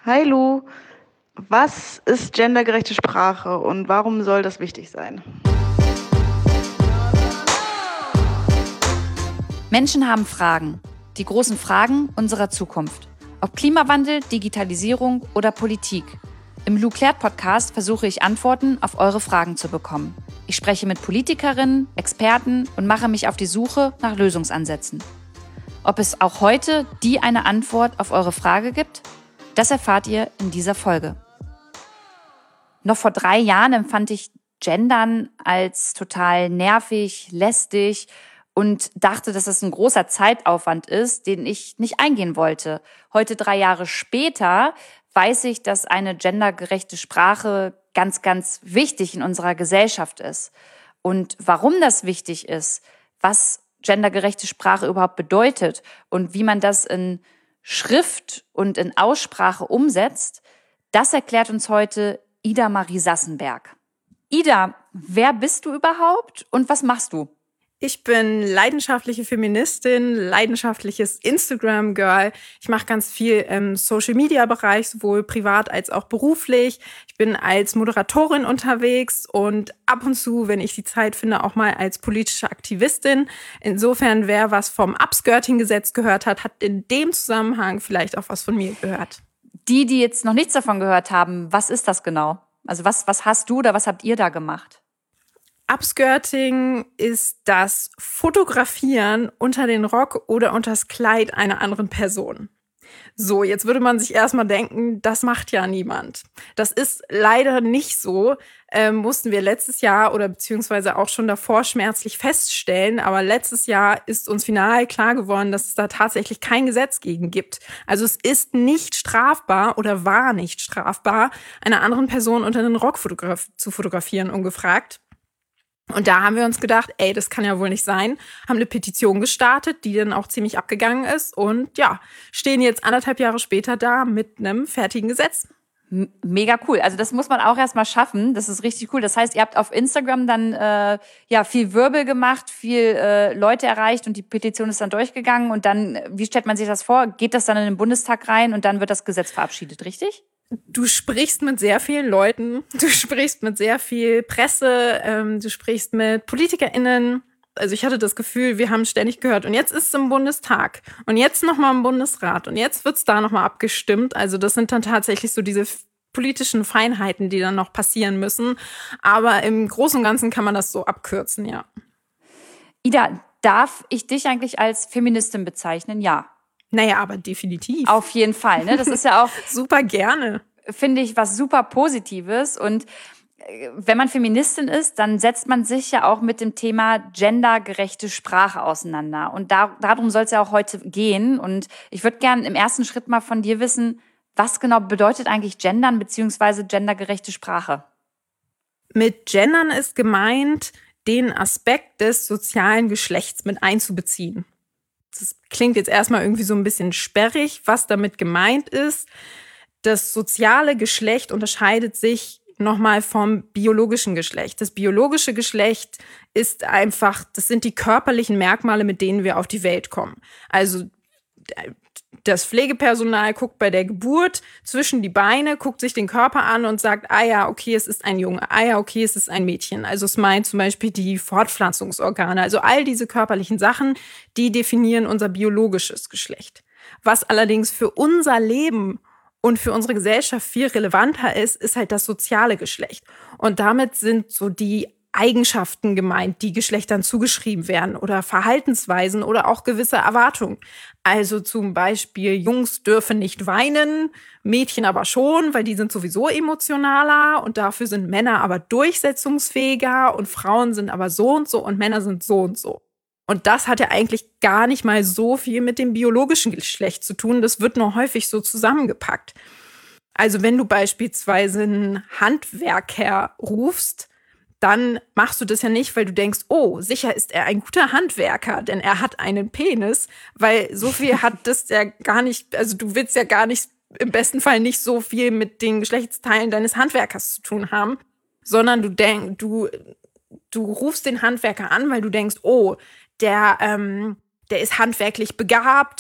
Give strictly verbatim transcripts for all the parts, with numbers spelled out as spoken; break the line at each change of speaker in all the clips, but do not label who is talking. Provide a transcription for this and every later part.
Hi Lu, was ist gendergerechte Sprache und warum soll das wichtig sein?
Menschen haben Fragen, die großen Fragen unserer Zukunft. Ob Klimawandel, Digitalisierung oder Politik. Im Lu klärt Podcast versuche ich Antworten auf eure Fragen zu bekommen. Ich spreche mit Politikerinnen, Experten und mache mich auf die Suche nach Lösungsansätzen. Ob es auch heute die eine Antwort auf eure Frage gibt? Das erfahrt ihr in dieser Folge. Noch vor drei Jahren empfand ich Gendern als total nervig, lästig und dachte, dass es ein großer Zeitaufwand ist, den ich nicht eingehen wollte. Heute, drei Jahre später, weiß ich, dass eine gendergerechte Sprache ganz, ganz wichtig in unserer Gesellschaft ist. Und warum das wichtig ist, was gendergerechte Sprache überhaupt bedeutet und wie man das in Schrift und in Aussprache umsetzt, das erklärt uns heute Ida Marie Sassenberg. Ida, wer bist du überhaupt und was machst du?
Ich bin leidenschaftliche Feministin, leidenschaftliches Instagram-Girl. Ich mache ganz viel im Social-Media-Bereich, sowohl privat als auch beruflich. Ich bin als Moderatorin unterwegs und ab und zu, wenn ich die Zeit finde, auch mal als politische Aktivistin. Insofern, wer was vom Upskirting-Gesetz gehört hat, hat in dem Zusammenhang vielleicht auch was von mir gehört.
Die, die jetzt noch nichts davon gehört haben, was ist das genau? Also was, was hast du oder was habt ihr da gemacht?
Upskirting ist das Fotografieren unter den Rock oder unter das Kleid einer anderen Person. So, jetzt würde man sich erstmal denken, das macht ja niemand. Das ist leider nicht so, ähm, mussten wir letztes Jahr oder beziehungsweise auch schon davor schmerzlich feststellen. Aber letztes Jahr ist uns final klar geworden, dass es da tatsächlich kein Gesetz gegen gibt. Also es ist nicht strafbar oder war nicht strafbar, einer anderen Person unter den Rock fotograf- zu fotografieren, ungefragt. Und da haben wir uns gedacht, ey, das kann ja wohl nicht sein. Haben eine Petition gestartet, die dann auch ziemlich abgegangen ist. Und ja, stehen jetzt anderthalb Jahre später da mit einem fertigen Gesetz.
Mega cool. Also das muss man auch erstmal schaffen. Das ist richtig cool. Das heißt, ihr habt auf Instagram dann äh, ja viel Wirbel gemacht, viel äh, Leute erreicht und die Petition ist dann durchgegangen. Und dann, wie stellt man sich das vor? Geht das dann in den Bundestag rein und dann wird das Gesetz verabschiedet, richtig?
Du sprichst mit sehr vielen Leuten, du sprichst mit sehr viel Presse, ähm, du sprichst mit PolitikerInnen. Also ich hatte das Gefühl, wir haben ständig gehört. Und jetzt ist es im Bundestag und jetzt nochmal im Bundesrat und jetzt wird's da nochmal abgestimmt. Also das sind dann tatsächlich so diese politischen Feinheiten, die dann noch passieren müssen. Aber im Großen und Ganzen kann man das so abkürzen, ja.
Ida, darf ich dich eigentlich als Feministin bezeichnen? Ja.
Naja, aber definitiv.
Auf jeden Fall, ne? Das ist ja auch
super gerne.
Finde ich was super Positives. Und wenn man Feministin ist, dann setzt man sich ja auch mit dem Thema gendergerechte Sprache auseinander. Und da, darum soll es ja auch heute gehen. Und ich würde gerne im ersten Schritt mal von dir wissen, was genau bedeutet eigentlich Gendern bzw. gendergerechte Sprache?
Mit Gendern ist gemeint, den Aspekt des sozialen Geschlechts mit einzubeziehen. Das klingt jetzt erstmal irgendwie so ein bisschen sperrig, was damit gemeint ist. Das soziale Geschlecht unterscheidet sich nochmal vom biologischen Geschlecht. Das biologische Geschlecht ist einfach, das sind die körperlichen Merkmale, mit denen wir auf die Welt kommen. Also das Pflegepersonal guckt bei der Geburt zwischen die Beine, guckt sich den Körper an und sagt, ah ja, okay, es ist ein Junge, ah ja, okay, es ist ein Mädchen. Also es meint zum Beispiel die Fortpflanzungsorgane. Also all diese körperlichen Sachen, die definieren unser biologisches Geschlecht. Was allerdings für unser Leben und für unsere Gesellschaft viel relevanter ist, ist halt das soziale Geschlecht. Und damit sind so die Eigenschaften gemeint, die Geschlechtern zugeschrieben werden oder Verhaltensweisen oder auch gewisse Erwartungen. Also zum Beispiel, Jungs dürfen nicht weinen, Mädchen aber schon, weil die sind sowieso emotionaler und dafür sind Männer aber durchsetzungsfähiger und Frauen sind aber so und so und Männer sind so und so. Und das hat ja eigentlich gar nicht mal so viel mit dem biologischen Geschlecht zu tun. Das wird nur häufig so zusammengepackt. Also wenn du beispielsweise einen Handwerker rufst, dann machst du das ja nicht, weil du denkst, oh, sicher ist er ein guter Handwerker, denn er hat einen Penis, weil so viel hat das ja gar nicht, also du willst ja gar nicht, im besten Fall nicht so viel mit den Geschlechtsteilen deines Handwerkers zu tun haben, sondern du denkst, du, du rufst den Handwerker an, weil du denkst, oh, der, ähm, der ist handwerklich begabt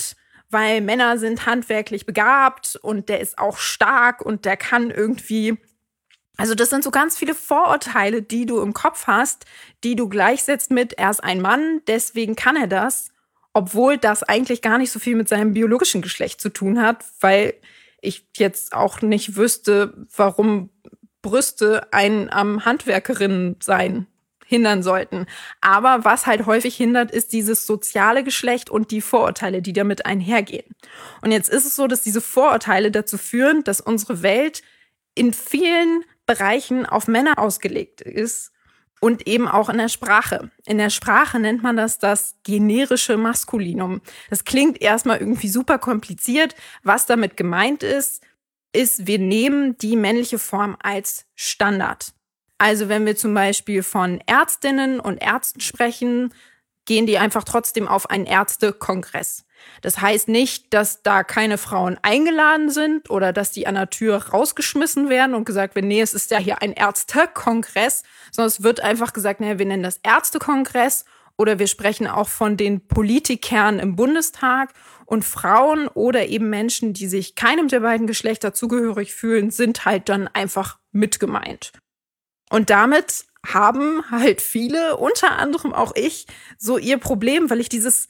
weil Männer sind handwerklich begabt und der ist auch stark und der kann irgendwie. Also das sind so ganz viele Vorurteile, die du im Kopf hast, die du gleichsetzt mit, er ist ein Mann, deswegen kann er das, obwohl das eigentlich gar nicht so viel mit seinem biologischen Geschlecht zu tun hat, weil ich jetzt auch nicht wüsste, warum Brüste einen am Handwerkerinnen-Sein hindern sollten. Aber was halt häufig hindert, ist dieses soziale Geschlecht und die Vorurteile, die damit einhergehen. Und jetzt ist es so, dass diese Vorurteile dazu führen, dass unsere Welt in vielen Bereichen auf Männer ausgelegt ist und eben auch in der Sprache. In der Sprache nennt man das das generische Maskulinum. Das klingt erstmal irgendwie super kompliziert. Was damit gemeint ist, ist, wir nehmen die männliche Form als Standard. Also wenn wir zum Beispiel von Ärztinnen und Ärzten sprechen, gehen die einfach trotzdem auf einen Ärztekongress. Das heißt nicht, dass da keine Frauen eingeladen sind oder dass die an der Tür rausgeschmissen werden und gesagt wird, nee, es ist ja hier ein Ärztekongress, sondern es wird einfach gesagt, naja, wir nennen das Ärztekongress oder wir sprechen auch von den Politikern im Bundestag und Frauen oder eben Menschen, die sich keinem der beiden Geschlechter zugehörig fühlen, sind halt dann einfach mitgemeint. Und damit haben halt viele, unter anderem auch ich, so ihr Problem, weil ich dieses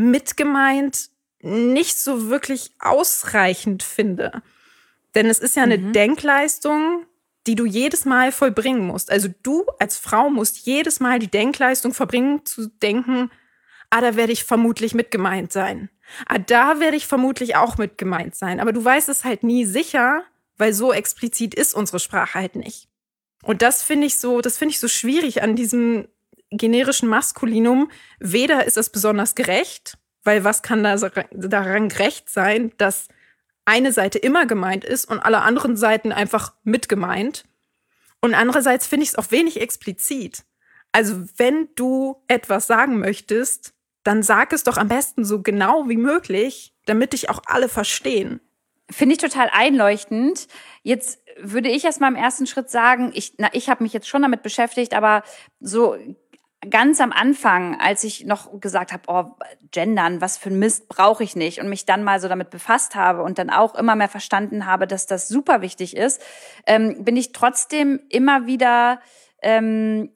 mitgemeint nicht so wirklich ausreichend finde. Denn es ist ja eine mhm. Denkleistung, die du jedes Mal vollbringen musst. Also du als Frau musst jedes Mal die Denkleistung verbringen, zu denken, ah, da werde ich vermutlich mitgemeint sein. Ah, da werde ich vermutlich auch mitgemeint sein. Aber du weißt es halt nie sicher, weil so explizit ist unsere Sprache halt nicht. Und das finde ich so, das finde ich so schwierig an diesem generischen Maskulinum. Weder ist es besonders gerecht, weil was kann da daran gerecht sein, dass eine Seite immer gemeint ist und alle anderen Seiten einfach mitgemeint. Und andererseits finde ich es auch wenig explizit. Also wenn du etwas sagen möchtest, dann sag es doch am besten so genau wie möglich, damit dich auch alle verstehen.
Finde ich total einleuchtend. Jetzt würde ich erst mal im ersten Schritt sagen, ich, na, ich habe mich jetzt schon damit beschäftigt, aber so ganz am Anfang, als ich noch gesagt habe, oh, Gendern, was für ein Mist brauche ich nicht und mich dann mal so damit befasst habe und dann auch immer mehr verstanden habe, dass das super wichtig ist, ähm, bin ich trotzdem immer wieder ähm,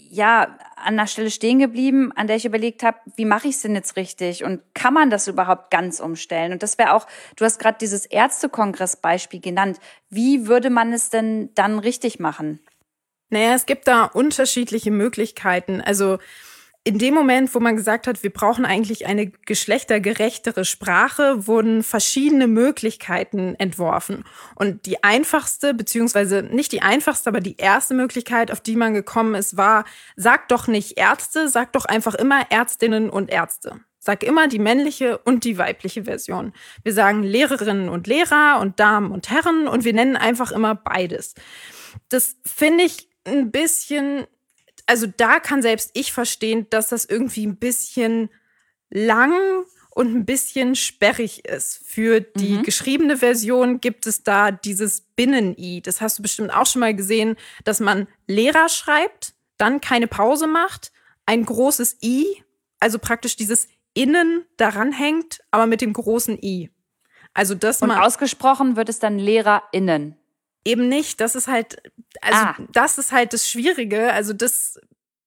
ja an einer Stelle stehen geblieben, an der ich überlegt habe, wie mache ich es denn jetzt richtig und kann man das überhaupt ganz umstellen? Und das wäre auch, du hast gerade dieses Ärztekongress-Beispiel genannt. Wie würde man es denn dann richtig machen?
Naja, es gibt da unterschiedliche Möglichkeiten. Also in dem Moment, wo man gesagt hat, wir brauchen eigentlich eine geschlechtergerechtere Sprache, wurden verschiedene Möglichkeiten entworfen. Und die einfachste, beziehungsweise nicht die einfachste, aber die erste Möglichkeit, auf die man gekommen ist, war, sag doch nicht Ärzte, sag doch einfach immer Ärztinnen und Ärzte. Sag immer die männliche und die weibliche Version. Wir sagen Lehrerinnen und Lehrer und Damen und Herren und wir nennen einfach immer beides. Das finde ich ein bisschen, also da kann selbst ich verstehen, dass das irgendwie ein bisschen lang und ein bisschen sperrig ist. Für die mhm. geschriebene Version gibt es da dieses Binnen-I. Das hast du bestimmt auch schon mal gesehen, dass man Lehrer schreibt, dann keine Pause macht, ein großes I, also praktisch dieses Innen daran hängt, aber mit dem großen I. Also das
und ausgesprochen wird es dann LehrerInnen.
Eben nicht, das ist halt, also ah. das ist halt das Schwierige. Also das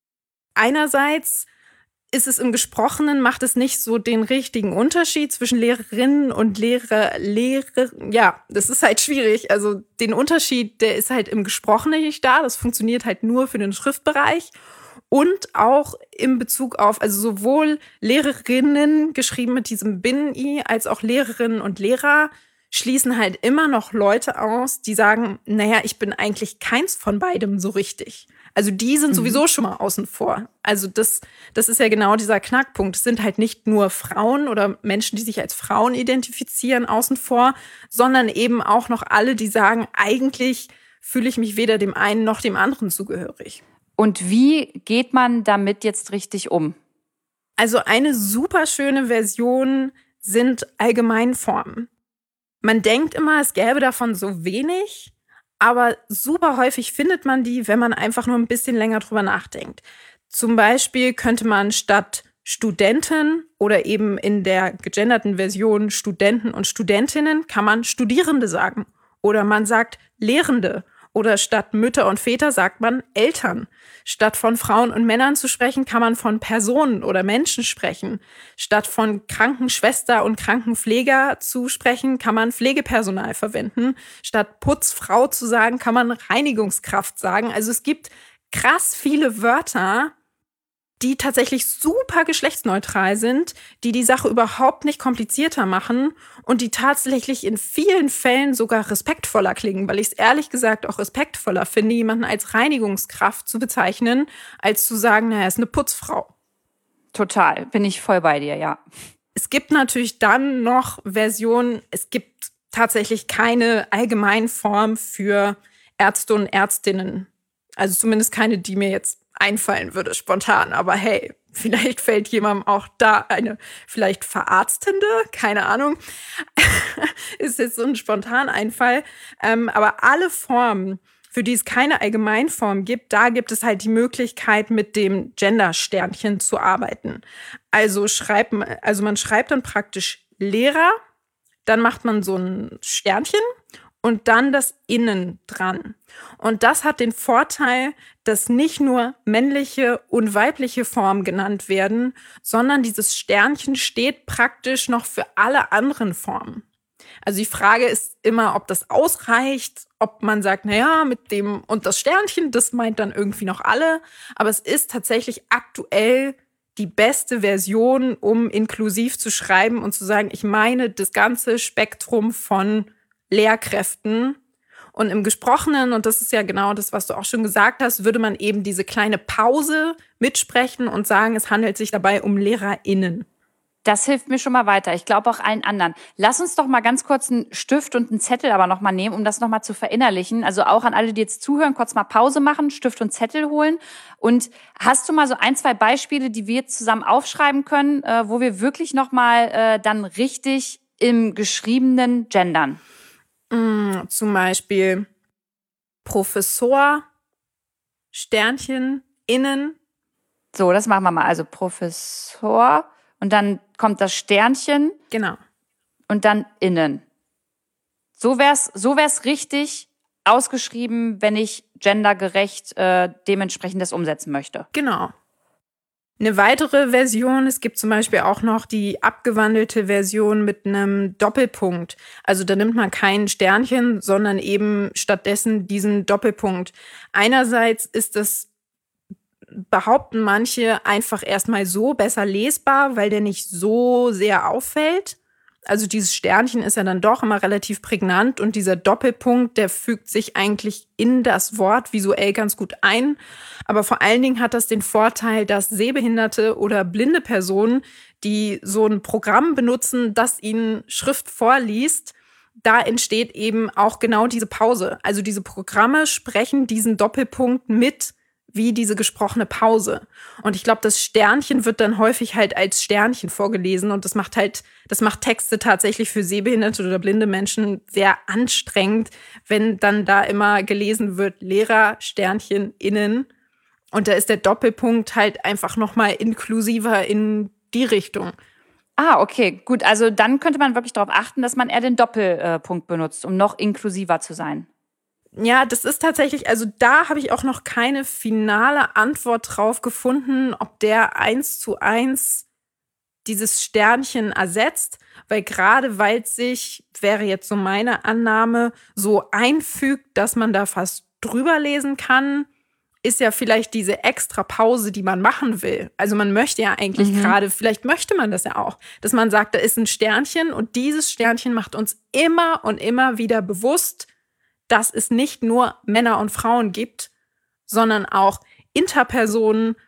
einerseits ist es im Gesprochenen, macht es nicht so den richtigen Unterschied zwischen Lehrerinnen und Lehrer, Lehrer, ja, das ist halt schwierig. Also den Unterschied, der ist halt im Gesprochenen nicht da. Das funktioniert halt nur für den Schriftbereich. Und auch in Bezug auf, also sowohl Lehrerinnen geschrieben mit diesem Binnen-I, als auch Lehrerinnen und Lehrer schließen halt immer noch Leute aus, die sagen, naja, ich bin eigentlich keins von beidem so richtig. Also die sind sowieso mhm. schon mal außen vor. Also das, das ist ja genau dieser Knackpunkt. Es sind halt nicht nur Frauen oder Menschen, die sich als Frauen identifizieren, außen vor, sondern eben auch noch alle, die sagen, eigentlich fühle ich mich weder dem einen noch dem anderen zugehörig.
Und wie geht man damit jetzt richtig um?
Also eine super schöne Version sind Allgemeinformen. Man denkt immer, es gäbe davon so wenig, aber super häufig findet man die, wenn man einfach nur ein bisschen länger drüber nachdenkt. Zum Beispiel könnte man statt Studenten oder eben in der gegenderten Version Studenten und Studentinnen kann man Studierende sagen. Oder man sagt Lehrende. Oder statt Mütter und Väter sagt man Eltern. Statt von Frauen und Männern zu sprechen, kann man von Personen oder Menschen sprechen. Statt von Krankenschwester und Krankenpfleger zu sprechen, kann man Pflegepersonal verwenden. Statt Putzfrau zu sagen, kann man Reinigungskraft sagen. Also es gibt krass viele Wörter, die tatsächlich super geschlechtsneutral sind, die die Sache überhaupt nicht komplizierter machen und die tatsächlich in vielen Fällen sogar respektvoller klingen, weil ich es ehrlich gesagt auch respektvoller finde, jemanden als Reinigungskraft zu bezeichnen, als zu sagen, naja, er ist eine Putzfrau.
Total, bin ich voll bei dir, ja.
Es gibt natürlich dann noch Versionen, es gibt tatsächlich keine Allgemeinform für Ärzte und Ärztinnen. Also zumindest keine, die mir jetzt einfallen würde, spontan. Aber hey, vielleicht fällt jemandem auch da eine vielleicht Verarztende, keine Ahnung, ist jetzt so ein Spontaneinfall. Ähm, aber alle Formen, für die es keine Allgemeinform gibt, da gibt es halt die Möglichkeit, mit dem Gender-Sternchen zu arbeiten. Also, schreibt, also man schreibt dann praktisch Lehrer, dann macht man so ein Sternchen und dann das Innen dran. Und das hat den Vorteil, dass nicht nur männliche und weibliche Formen genannt werden, sondern dieses Sternchen steht praktisch noch für alle anderen Formen. Also die Frage ist immer, ob das ausreicht, ob man sagt, naja, mit dem und das Sternchen, das meint dann irgendwie noch alle. Aber es ist tatsächlich aktuell die beste Version, um inklusiv zu schreiben und zu sagen, ich meine das ganze Spektrum von Lehrkräften. Und im Gesprochenen, und das ist ja genau das, was du auch schon gesagt hast, würde man eben diese kleine Pause mitsprechen und sagen, es handelt sich dabei um LehrerInnen.
Das hilft mir schon mal weiter. Ich glaube auch allen anderen. Lass uns doch mal ganz kurz einen Stift und einen Zettel aber noch mal nehmen, um das noch mal zu verinnerlichen. Also auch an alle, die jetzt zuhören, kurz mal Pause machen, Stift und Zettel holen. Und hast du mal so ein, zwei Beispiele, die wir jetzt zusammen aufschreiben können, äh, wo wir wirklich noch mal äh, dann richtig im Geschriebenen gendern?
Mm, zum Beispiel Professor, Sternchen, Innen.
So, das machen wir mal. Also Professor und dann kommt das Sternchen.
Genau.
Und dann Innen. So wär's, so wär's richtig ausgeschrieben, wenn ich gendergerecht äh, dementsprechend das umsetzen möchte.
Genau. Eine weitere Version, es gibt zum Beispiel auch noch die abgewandelte Version mit einem Doppelpunkt. Also da nimmt man kein Sternchen, sondern eben stattdessen diesen Doppelpunkt. Einerseits ist das, behaupten manche, einfach erstmal so besser lesbar, weil der nicht so sehr auffällt. Also dieses Sternchen ist ja dann doch immer relativ prägnant und dieser Doppelpunkt, der fügt sich eigentlich in das Wort visuell ganz gut ein. Aber vor allen Dingen hat das den Vorteil, dass sehbehinderte oder blinde Personen, die so ein Programm benutzen, das ihnen Schrift vorliest, da entsteht eben auch genau diese Pause. Also diese Programme sprechen diesen Doppelpunkt mit wie diese gesprochene Pause. Und ich glaube, das Sternchen wird dann häufig halt als Sternchen vorgelesen und das macht halt, das macht Texte tatsächlich für sehbehinderte oder blinde Menschen sehr anstrengend, wenn dann da immer gelesen wird, Lehrer, Sternchen, Innen. Und da ist der Doppelpunkt halt einfach nochmal inklusiver in die Richtung.
Ah, okay, gut. Also dann könnte man wirklich darauf achten, dass man eher den Doppelpunkt benutzt, um noch inklusiver zu sein.
Ja, das ist tatsächlich, also da habe ich auch noch keine finale Antwort drauf gefunden, ob der eins zu eins dieses Sternchen ersetzt, weil gerade weil es sich, wäre jetzt so meine Annahme, so einfügt, dass man da fast drüber lesen kann, ist ja vielleicht diese extra Pause, die man machen will. Also man möchte ja eigentlich mhm. gerade, vielleicht möchte man das ja auch, dass man sagt, da ist ein Sternchen und dieses Sternchen macht uns immer und immer wieder bewusst, dass es nicht nur Männer und Frauen gibt, sondern auch Interpersonen,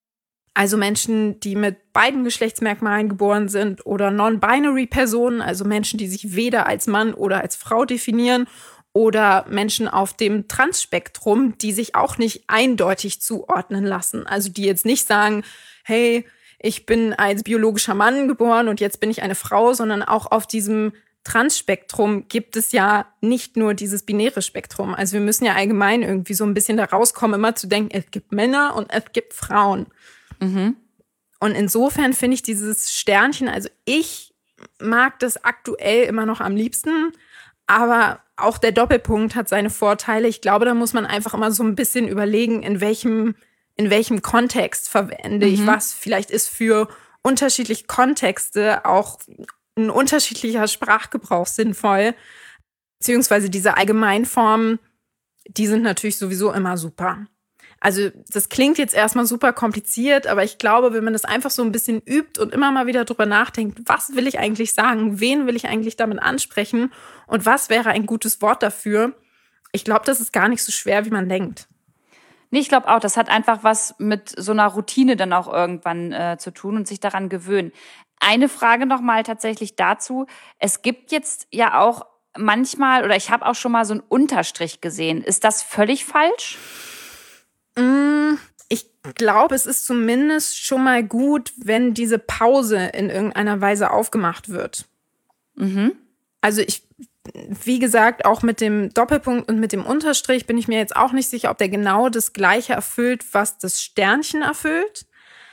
also Menschen, die mit beiden Geschlechtsmerkmalen geboren sind oder Non-Binary-Personen, also Menschen, die sich weder als Mann oder als Frau definieren oder Menschen auf dem Transspektrum, die sich auch nicht eindeutig zuordnen lassen. Also die jetzt nicht sagen, hey, ich bin als biologischer Mann geboren und jetzt bin ich eine Frau, sondern auch auf diesem Transspektrum gibt es ja nicht nur dieses binäre Spektrum. Also wir müssen ja allgemein irgendwie so ein bisschen da rauskommen, immer zu denken, es gibt Männer und es gibt Frauen.
Mhm.
Und insofern finde ich dieses Sternchen, also ich mag das aktuell immer noch am liebsten, aber auch der Doppelpunkt hat seine Vorteile. Ich glaube, da muss man einfach immer so ein bisschen überlegen, in welchem, in welchem Kontext verwende mhm. ich was. Vielleicht ist für unterschiedliche Kontexte auch ein unterschiedlicher Sprachgebrauch sinnvoll. Beziehungsweise diese Allgemeinformen, die sind natürlich sowieso immer super. Also das klingt jetzt erstmal super kompliziert, aber ich glaube, wenn man das einfach so ein bisschen übt und immer mal wieder drüber nachdenkt, was will ich eigentlich sagen, wen will ich eigentlich damit ansprechen und was wäre ein gutes Wort dafür, ich glaube, das ist gar nicht so schwer, wie man denkt.
Nee, ich glaube auch, das hat einfach was mit so einer Routine dann auch irgendwann äh, zu tun und sich daran gewöhnen. Eine Frage nochmal tatsächlich dazu. Es gibt jetzt ja auch manchmal, oder ich habe auch schon mal so einen Unterstrich gesehen. Ist das völlig falsch?
Ich glaube, es ist zumindest schon mal gut, wenn diese Pause in irgendeiner Weise aufgemacht wird. Mhm. Also ich, wie gesagt, auch mit dem Doppelpunkt und mit dem Unterstrich bin ich mir jetzt auch nicht sicher, ob der genau das Gleiche erfüllt, was das Sternchen erfüllt.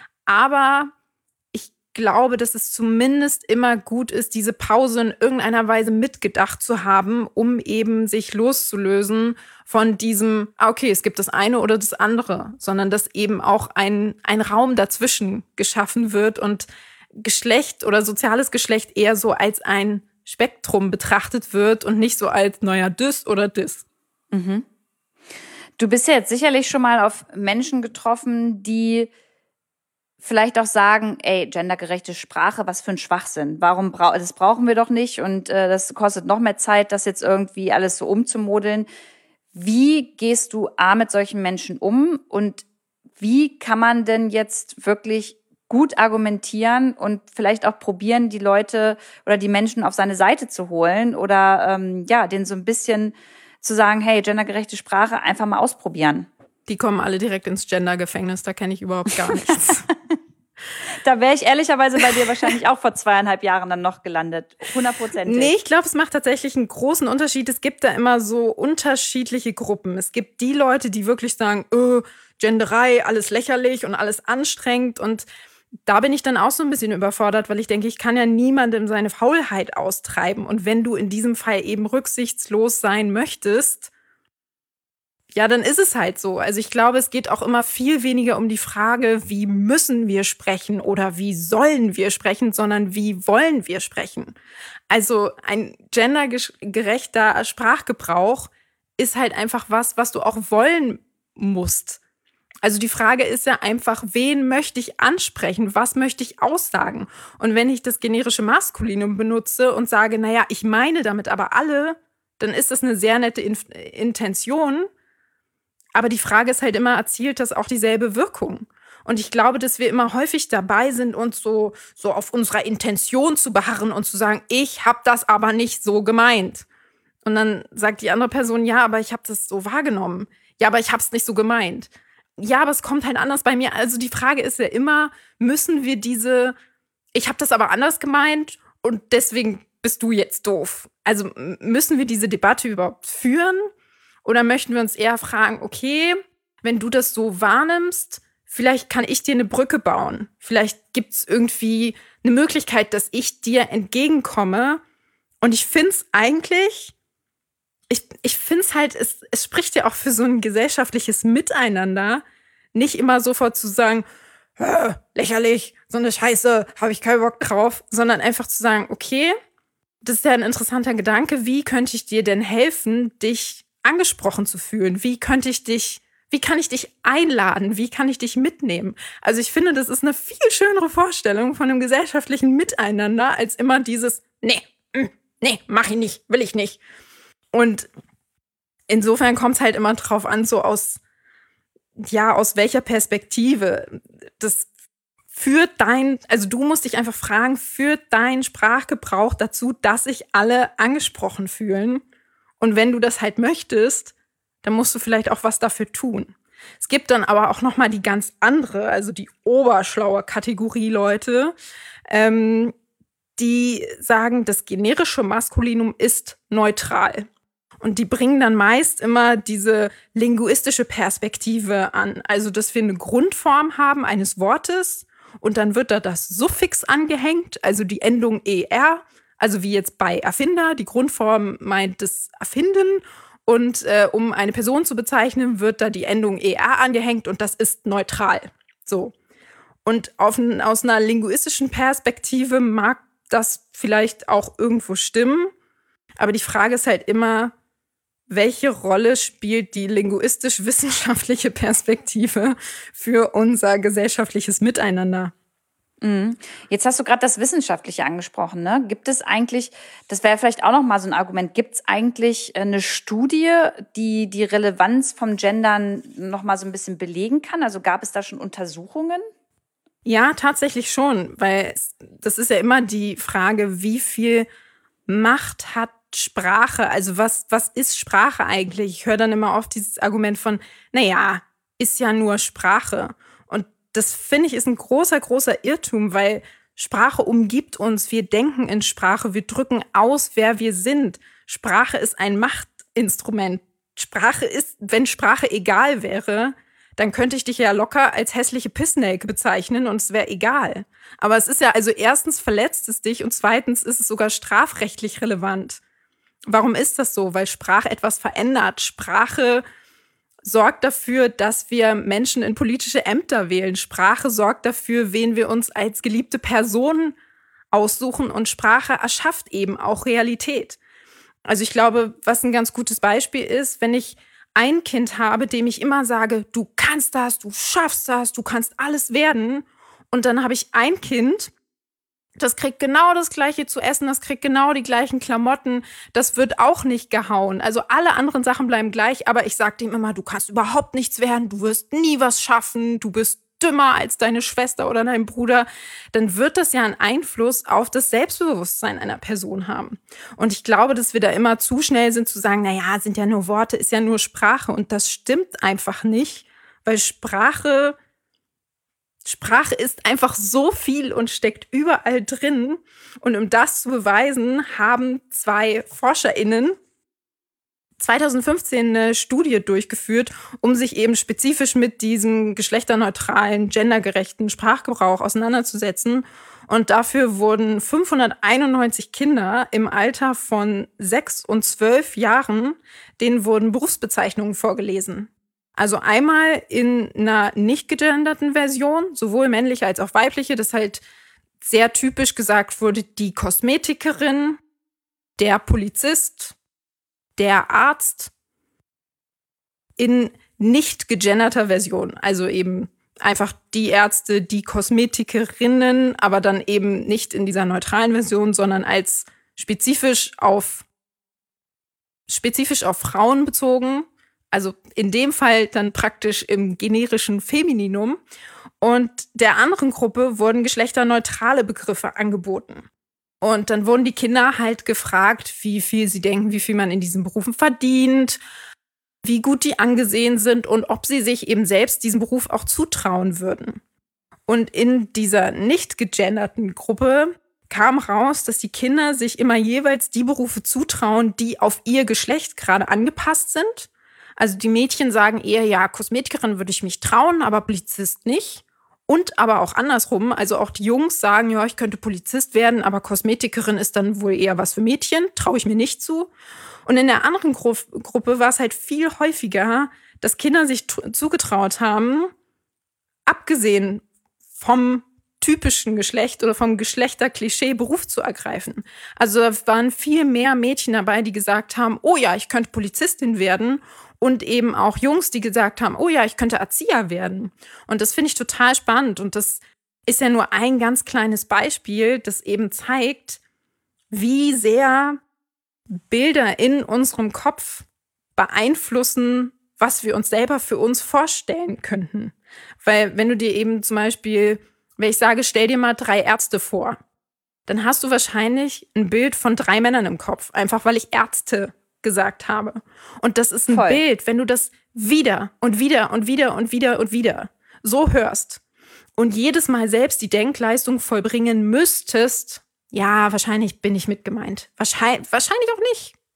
Aber ich glaube, dass es zumindest immer gut ist, diese Pause in irgendeiner Weise mitgedacht zu haben, um eben sich loszulösen von diesem, okay, es gibt das eine oder das andere, sondern dass eben auch ein, ein Raum dazwischen geschaffen wird und Geschlecht oder soziales Geschlecht eher so als ein Spektrum betrachtet wird und nicht so als, naja, das oder das.
Mhm. Du bist ja jetzt sicherlich schon mal auf Menschen getroffen, die vielleicht auch sagen, ey, gendergerechte Sprache, was für ein Schwachsinn. Warum bra- das brauchen wir doch nicht und äh, das kostet noch mehr Zeit, das jetzt irgendwie alles so umzumodeln. Wie gehst du A mit solchen Menschen um und wie kann man denn jetzt wirklich gut argumentieren und vielleicht auch probieren, die Leute oder die Menschen auf seine Seite zu holen oder ähm, ja, denen so ein bisschen zu sagen, hey, gendergerechte Sprache, einfach mal ausprobieren.
Die kommen alle direkt ins Gendergefängnis, da kenne ich überhaupt gar nichts.
Da wäre ich ehrlicherweise bei dir wahrscheinlich auch vor zweieinhalb Jahren dann noch gelandet. Hundertprozentig.
Nee, ich glaube, es macht tatsächlich einen großen Unterschied. Es gibt da immer so unterschiedliche Gruppen. Es gibt die Leute, die wirklich sagen, öh, Genderei, alles lächerlich und alles anstrengend. Und da bin ich dann auch so ein bisschen überfordert, weil ich denke, ich kann ja niemandem seine Faulheit austreiben. Und wenn du in diesem Fall eben rücksichtslos sein möchtest, ja, dann ist es halt so. Also ich glaube, es geht auch immer viel weniger um die Frage, wie müssen wir sprechen oder wie sollen wir sprechen, sondern wie wollen wir sprechen. Also ein gendergerechter Sprachgebrauch ist halt einfach was, was du auch wollen musst. Also die Frage ist ja einfach, wen möchte ich ansprechen? Was möchte ich aussagen? Und wenn ich das generische Maskulinum benutze und sage, naja, ich meine damit aber alle, dann ist das eine sehr nette In- Intention. Aber die Frage ist halt immer, erzielt das auch dieselbe Wirkung? Und ich glaube, dass wir immer häufig dabei sind, uns so, so auf unserer Intention zu beharren und zu sagen, ich habe das aber nicht so gemeint. Und dann sagt die andere Person, ja, aber ich habe das so wahrgenommen. Ja, aber ich habe es nicht so gemeint. Ja, aber es kommt halt anders bei mir. Also die Frage ist ja immer, müssen wir diese, ich habe das aber anders gemeint und deswegen bist du jetzt doof. Also müssen wir diese Debatte überhaupt führen? Oder möchten wir uns eher fragen, okay, wenn du das so wahrnimmst, vielleicht kann ich dir eine Brücke bauen. Vielleicht gibt es irgendwie eine Möglichkeit, dass ich dir entgegenkomme. Und ich finde es eigentlich, ich, ich finde es halt, es, es spricht ja auch für so ein gesellschaftliches Miteinander, nicht immer sofort zu sagen, lächerlich, so eine Scheiße, habe ich keinen Bock drauf, sondern einfach zu sagen, okay, das ist ja ein interessanter Gedanke, wie könnte ich dir denn helfen, dich angesprochen zu fühlen? Wie könnte ich dich, wie kann ich dich einladen? Wie kann ich dich mitnehmen? Also ich finde, das ist eine viel schönere Vorstellung von einem gesellschaftlichen Miteinander als immer dieses, nee, nee, mach ich nicht, will ich nicht. Und insofern kommt es halt immer drauf an, so aus, ja, aus welcher Perspektive. Das führt dein, also du musst dich einfach fragen, führt dein Sprachgebrauch dazu, dass sich alle angesprochen fühlen? Und wenn du das halt möchtest, dann musst du vielleicht auch was dafür tun. Es gibt dann aber auch noch mal die ganz andere, also die oberschlaue Kategorie Leute, ähm, die sagen, das generische Maskulinum ist neutral. Und die bringen dann meist immer diese linguistische Perspektive an. Also, dass wir eine Grundform haben eines Wortes und dann wird da das Suffix angehängt, also die Endung er, also wie jetzt bei Erfinder, die Grundform meint das Erfinden und äh, um eine Person zu bezeichnen, wird da die Endung er angehängt und das ist neutral. So. Und auf, aus einer linguistischen Perspektive mag das vielleicht auch irgendwo stimmen, aber die Frage ist halt immer, welche Rolle spielt die linguistisch-wissenschaftliche Perspektive für unser gesellschaftliches Miteinander?
Mhm. Jetzt hast du gerade das Wissenschaftliche angesprochen, ne? Gibt es eigentlich, das wäre vielleicht auch noch mal so ein Argument, gibt es eigentlich eine Studie, die die Relevanz vom Gendern noch mal so ein bisschen belegen kann? Also gab es da schon Untersuchungen?
Ja, tatsächlich schon, weil das ist ja immer die Frage, wie viel Macht hat Sprache? Also was, was ist Sprache eigentlich? Ich höre dann immer oft dieses Argument von, naja, ist ja nur Sprache. Und das finde ich ist ein großer, großer Irrtum, weil Sprache umgibt uns. Wir denken in Sprache, wir drücken aus, wer wir sind. Sprache ist ein Machtinstrument. Sprache ist, wenn Sprache egal wäre, dann könnte ich dich ja locker als hässliche Pissnelke bezeichnen und es wäre egal. Aber es ist ja, also erstens verletzt es dich und zweitens ist es sogar strafrechtlich relevant. Warum ist das so? Weil Sprache etwas verändert. Sprache sorgt dafür, dass wir Menschen in politische Ämter wählen. Sprache sorgt dafür, wen wir uns als geliebte Person aussuchen. Und Sprache erschafft eben auch Realität. Also ich glaube, was ein ganz gutes Beispiel ist, wenn ich ein Kind habe, dem ich immer sage, du kannst das, du schaffst das, du kannst alles werden. Und dann habe ich ein Kind, das kriegt genau das Gleiche zu essen, das kriegt genau die gleichen Klamotten, das wird auch nicht gehauen. Also alle anderen Sachen bleiben gleich, aber ich sage dem immer, du kannst überhaupt nichts werden, du wirst nie was schaffen, du bist dümmer als deine Schwester oder dein Bruder, dann wird das ja einen Einfluss auf das Selbstbewusstsein einer Person haben. Und ich glaube, dass wir da immer zu schnell sind zu sagen, naja, sind ja nur Worte, ist ja nur Sprache. Und das stimmt einfach nicht, weil Sprache, Sprache ist einfach so viel und steckt überall drin. Und um das zu beweisen, haben zwei ForscherInnen zwanzig fünfzehn eine Studie durchgeführt, um sich eben spezifisch mit diesem geschlechterneutralen, gendergerechten Sprachgebrauch auseinanderzusetzen. Und dafür wurden fünfhunderteinundneunzig Kinder im Alter von sechs und zwölf Jahren, denen wurden Berufsbezeichnungen vorgelesen. Also einmal in einer nicht gegenderten Version, sowohl männliche als auch weibliche, das halt sehr typisch gesagt wurde, die Kosmetikerin, der Polizist, der Arzt, in nicht gegenderter Version. Also eben einfach die Ärzte, die Kosmetikerinnen, aber dann eben nicht in dieser neutralen Version, sondern als spezifisch auf, spezifisch auf Frauen bezogen. Also in dem Fall dann praktisch im generischen Femininum. Und der anderen Gruppe wurden geschlechterneutrale Begriffe angeboten. Und dann wurden die Kinder halt gefragt, wie viel sie denken, wie viel man in diesen Berufen verdient, wie gut die angesehen sind und ob sie sich eben selbst diesen Beruf auch zutrauen würden. Und in dieser nicht gegenderten Gruppe kam raus, dass die Kinder sich immer jeweils die Berufe zutrauen, die auf ihr Geschlecht gerade angepasst sind. Also die Mädchen sagen eher, ja, Kosmetikerin würde ich mich trauen, aber Polizist nicht. Und aber auch andersrum, also auch die Jungs sagen, ja, ich könnte Polizist werden, aber Kosmetikerin ist dann wohl eher was für Mädchen, traue ich mir nicht zu. Und in der anderen Gru- Gruppe war es halt viel häufiger, dass Kinder sich t- zugetraut haben, abgesehen vom typischen Geschlecht oder vom Geschlechterklischee Beruf zu ergreifen. Also da waren viel mehr Mädchen dabei, die gesagt haben, oh ja, ich könnte Polizistin werden. Und eben auch Jungs, die gesagt haben, oh ja, ich könnte Erzieher werden. Und das finde ich total spannend. Und das ist ja nur ein ganz kleines Beispiel, das eben zeigt, wie sehr Bilder in unserem Kopf beeinflussen, was wir uns selber für uns vorstellen könnten. Weil wenn du dir eben zum Beispiel, wenn ich sage, stell dir mal drei Ärzte vor, dann hast du wahrscheinlich ein Bild von drei Männern im Kopf, einfach weil ich Ärzte gesagt habe. Und das ist ein
Voll.
Bild, wenn du das wieder und wieder und wieder und wieder und wieder so hörst und jedes Mal selbst die Denkleistung vollbringen müsstest, ja, wahrscheinlich bin ich mit gemeint. Wahrscheinlich, wahrscheinlich auch nicht.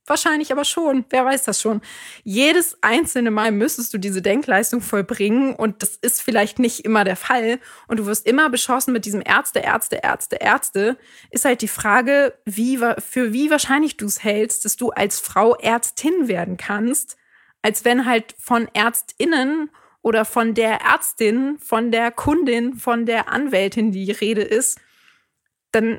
wahrscheinlich aber schon. Wer weiß das schon. Jedes einzelne Mal müsstest du diese Denkleistung vollbringen und das ist vielleicht nicht immer der Fall. Und du wirst immer beschossen mit diesem Ärzte, Ärzte, Ärzte, Ärzte. Ist halt die Frage, wie, für wie wahrscheinlich du es hältst, dass du als Frau Ärztin werden kannst, als wenn halt von ÄrztInnen oder von der Ärztin, von der Kundin, von der Anwältin die Rede ist, dann,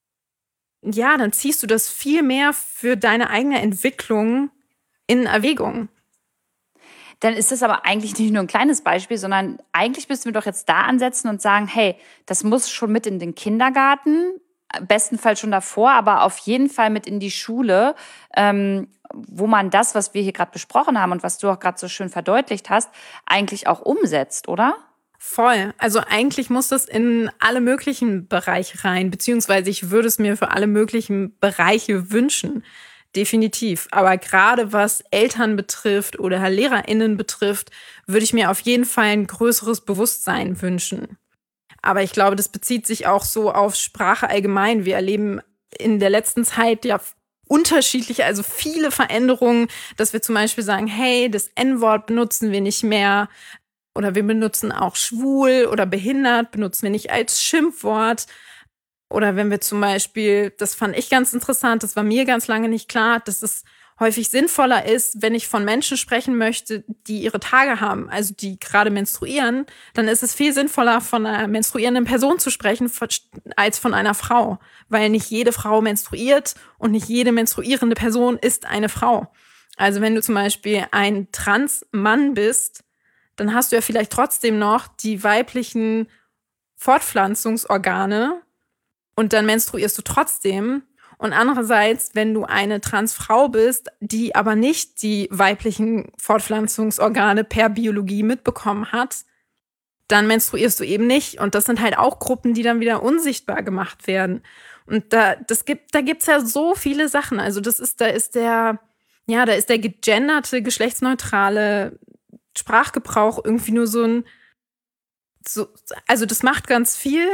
ja, dann ziehst du das viel mehr für deine eigene Entwicklung in Erwägung.
Dann ist das aber eigentlich nicht nur ein kleines Beispiel, sondern eigentlich müssten wir doch jetzt da ansetzen und sagen, hey, das muss schon mit in den Kindergarten, bestenfalls schon davor, aber auf jeden Fall mit in die Schule, ähm, wo man das, was wir hier gerade besprochen haben und was du auch gerade so schön verdeutlicht hast, eigentlich auch umsetzt, oder?
Voll. Also eigentlich muss das in alle möglichen Bereiche rein, beziehungsweise ich würde es mir für alle möglichen Bereiche wünschen. Definitiv. Aber gerade was Eltern betrifft oder LehrerInnen betrifft, würde ich mir auf jeden Fall ein größeres Bewusstsein wünschen. Aber ich glaube, das bezieht sich auch so auf Sprache allgemein. Wir erleben in der letzten Zeit ja unterschiedliche, also viele Veränderungen, dass wir zum Beispiel sagen, hey, das En-Wort benutzen wir nicht mehr oder wir benutzen auch schwul oder behindert, benutzen wir nicht als Schimpfwort. Oder wenn wir zum Beispiel, das fand ich ganz interessant, das war mir ganz lange nicht klar, dass es häufig sinnvoller ist, wenn ich von Menschen sprechen möchte, die ihre Tage haben, also die gerade menstruieren, dann ist es viel sinnvoller, von einer menstruierenden Person zu sprechen, als von einer Frau. Weil nicht jede Frau menstruiert und nicht jede menstruierende Person ist eine Frau. Also wenn du zum Beispiel ein Trans-Mann bist, dann hast du ja vielleicht trotzdem noch die weiblichen Fortpflanzungsorgane und dann menstruierst du trotzdem. Und andererseits, wenn du eine Transfrau bist, die aber nicht die weiblichen Fortpflanzungsorgane per Biologie mitbekommen hat, dann menstruierst du eben nicht. Und das sind halt auch Gruppen, die dann wieder unsichtbar gemacht werden. Und da, das gibt, da gibt's ja so viele Sachen. Also das ist, da ist der, ja, da ist der gegenderte, geschlechtsneutrale Sprachgebrauch irgendwie nur so ein, so, also das macht ganz viel,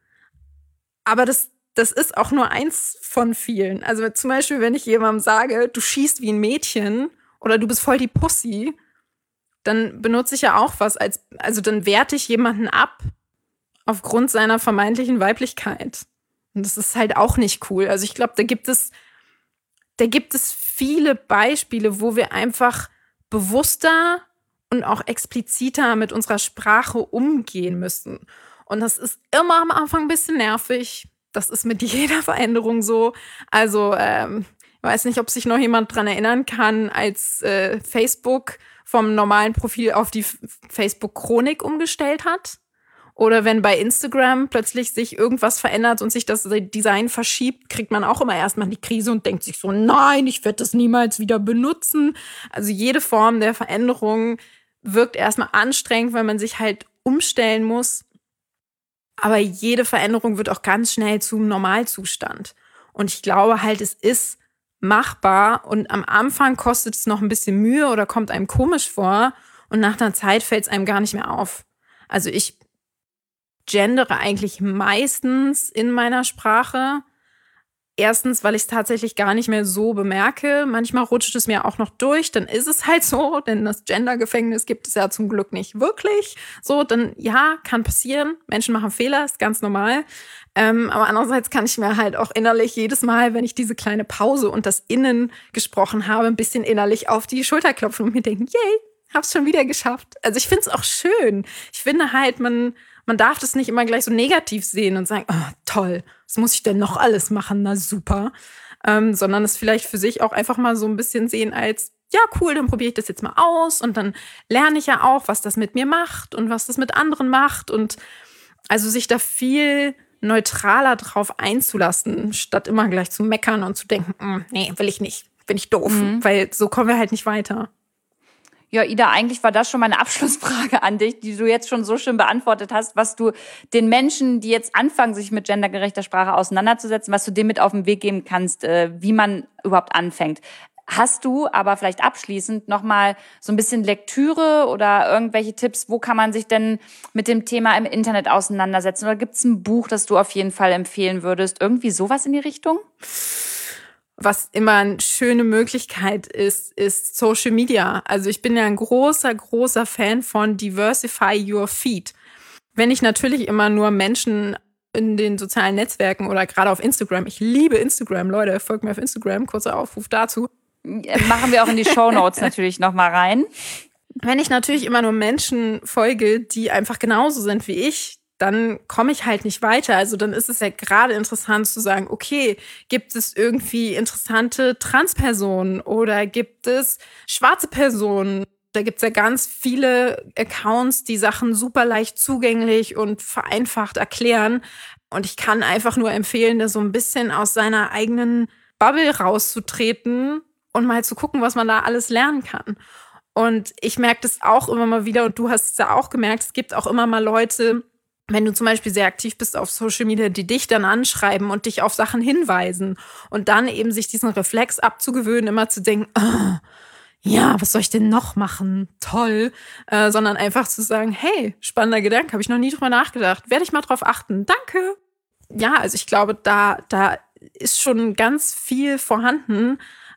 aber das Das ist auch nur eins von vielen. Also zum Beispiel, wenn ich jemandem sage, du schießt wie ein Mädchen oder du bist voll die Pussy, dann benutze ich ja auch was als, also dann werte ich jemanden ab aufgrund seiner vermeintlichen Weiblichkeit. Und das ist halt auch nicht cool. Also ich glaube, da gibt es, da gibt es viele Beispiele, wo wir einfach bewusster und auch expliziter mit unserer Sprache umgehen müssen. Und das ist immer am Anfang ein bisschen nervig. Das ist mit jeder Veränderung so. Also ähm, ich weiß nicht, ob sich noch jemand dran erinnern kann, als äh, Facebook vom normalen Profil auf die Facebook-Chronik umgestellt hat. Oder wenn bei Instagram plötzlich sich irgendwas verändert und sich das Design verschiebt, kriegt man auch immer erstmal die Krise und denkt sich so, nein, ich werde das niemals wieder benutzen. Also jede Form der Veränderung wirkt erstmal anstrengend, weil man sich halt umstellen muss. Aber jede Veränderung wird auch ganz schnell zum Normalzustand. Und ich glaube halt, es ist machbar und am Anfang kostet es noch ein bisschen Mühe oder kommt einem komisch vor und nach einer Zeit fällt es einem gar nicht mehr auf. Also ich gendere eigentlich meistens in meiner Sprache. Erstens, weil ich es tatsächlich gar nicht mehr so bemerke. Manchmal rutscht es mir auch noch durch, dann ist es halt so, denn das Gender-Gefängnis gibt es ja zum Glück nicht wirklich. So, dann ja, kann passieren. Menschen machen Fehler, ist ganz normal. Ähm, aber andererseits kann ich mir halt auch innerlich jedes Mal, wenn ich diese kleine Pause und das Innen gesprochen habe, ein bisschen innerlich auf die Schulter klopfen und mir denken, yay, hab's schon wieder geschafft. Also ich finde es auch schön. Ich finde halt, man Man darf das nicht immer gleich so negativ sehen und sagen, oh, toll, was muss ich denn noch alles machen? Na super. Ähm, sondern es vielleicht für sich auch einfach mal so ein bisschen sehen als, ja cool, dann probiere ich das jetzt mal aus und dann lerne ich ja auch, was das mit mir macht und was das mit anderen macht. Und also sich da viel neutraler drauf einzulassen, statt immer gleich zu meckern und zu denken, nee, will ich nicht, bin ich doof, mhm. Weil so kommen wir halt nicht weiter.
Ja, Ida, eigentlich war das schon meine Abschlussfrage an dich, die du jetzt schon so schön beantwortet hast, was du den Menschen, die jetzt anfangen, sich mit gendergerechter Sprache auseinanderzusetzen, was du denen mit auf den Weg geben kannst, wie man überhaupt anfängt. Hast du aber vielleicht abschließend nochmal so ein bisschen Lektüre oder irgendwelche Tipps, wo kann man sich denn mit dem Thema im Internet auseinandersetzen? Oder gibt es ein Buch, das du auf jeden Fall empfehlen würdest? Irgendwie sowas in die Richtung?
Was immer eine schöne Möglichkeit ist, ist Social Media. Also ich bin ja ein großer, großer Fan von Diversify Your Feed. Wenn ich natürlich immer nur Menschen in den sozialen Netzwerken oder gerade auf Instagram, ich liebe Instagram, Leute, folgt mir auf Instagram, kurzer Aufruf dazu.
Machen wir auch in die Shownotes natürlich nochmal rein.
Wenn ich natürlich immer nur Menschen folge, die einfach genauso sind wie ich, dann komme ich halt nicht weiter. Also dann ist es ja gerade interessant zu sagen, okay, gibt es irgendwie interessante Transpersonen oder gibt es schwarze Personen? Da gibt es ja ganz viele Accounts, die Sachen super leicht zugänglich und vereinfacht erklären. Und ich kann einfach nur empfehlen, da so ein bisschen aus seiner eigenen Bubble rauszutreten und mal zu gucken, was man da alles lernen kann. Und ich merke das auch immer mal wieder, und du hast es ja auch gemerkt, es gibt auch immer mal Leute, wenn du zum Beispiel sehr aktiv bist auf Social Media, die dich dann anschreiben und dich auf Sachen hinweisen und dann eben sich diesen Reflex abzugewöhnen, immer zu denken, oh, ja, was soll ich denn noch machen? Toll. Äh, sondern einfach zu sagen, hey, spannender Gedanke, habe ich noch nie drüber nachgedacht. Werde ich mal drauf achten. Danke. Ja, also ich glaube, da, da ist schon ganz viel vorhanden.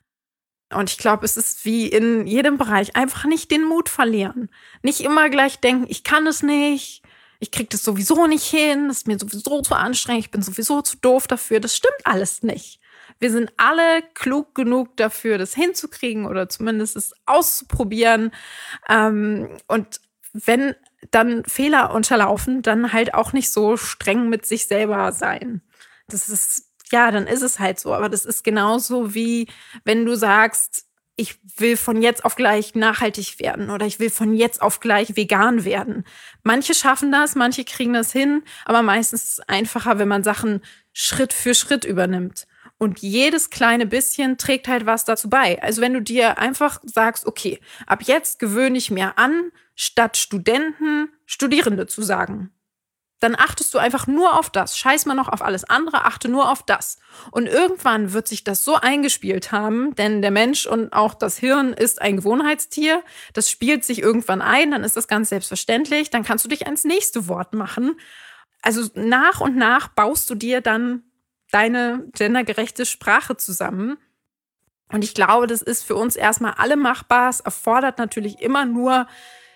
Und ich glaube, es ist wie in jedem Bereich, einfach nicht den Mut verlieren. Nicht immer gleich denken, ich kann es nicht. Ich krieg das sowieso nicht hin, das ist mir sowieso zu anstrengend, ich bin sowieso zu doof dafür. Das stimmt alles nicht. Wir sind alle klug genug dafür, das hinzukriegen oder zumindest es auszuprobieren. Ähm, und wenn dann Fehler unterlaufen, dann halt auch nicht so streng mit sich selber sein. Das ist, ja, dann ist es halt so. Aber das ist genauso wie, wenn du sagst, ich will von jetzt auf gleich nachhaltig werden oder ich will von jetzt auf gleich vegan werden. Manche schaffen das, manche kriegen das hin, aber meistens ist es einfacher, wenn man Sachen Schritt für Schritt übernimmt. Und jedes kleine bisschen trägt halt was dazu bei. Also wenn du dir einfach sagst, okay, ab jetzt gewöhne ich mir an, statt Studenten Studierende zu sagen. Dann achtest du einfach nur auf das. Scheiß mal noch auf alles andere, achte nur auf das. Und irgendwann wird sich das so eingespielt haben, denn der Mensch und auch das Hirn ist ein Gewohnheitstier. Das spielt sich irgendwann ein, dann ist das ganz selbstverständlich. Dann kannst du dich ans nächste Wort machen. Also nach und nach baust du dir dann deine gendergerechte Sprache zusammen. Und ich glaube, das ist für uns erstmal alle machbar. Es erfordert natürlich immer nur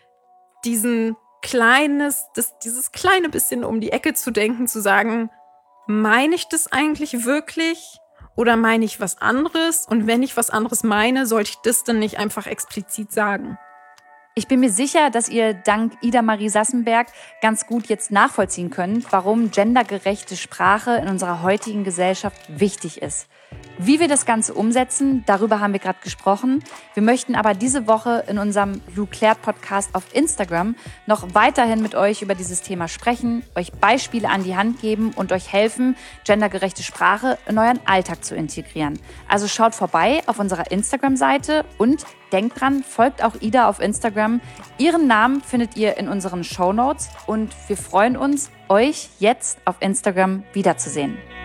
diesen kleines, das, dieses kleine bisschen um die Ecke zu denken, zu sagen, meine ich das eigentlich wirklich oder meine ich was anderes? Und wenn ich was anderes meine, sollte ich das dann nicht einfach explizit sagen?
Ich bin mir sicher, dass ihr dank Ida Marie Sassenberg ganz gut jetzt nachvollziehen könnt, warum gendergerechte Sprache in unserer heutigen Gesellschaft wichtig ist. Wie wir das Ganze umsetzen, darüber haben wir gerade gesprochen. Wir möchten aber diese Woche in unserem Luklärt-Podcast auf Instagram noch weiterhin mit euch über dieses Thema sprechen, euch Beispiele an die Hand geben und euch helfen, gendergerechte Sprache in euren Alltag zu integrieren. Also schaut vorbei auf unserer Instagram-Seite und denkt dran, folgt auch Ida auf Instagram. Ihren Namen findet ihr in unseren Shownotes und wir freuen uns, euch jetzt auf Instagram wiederzusehen.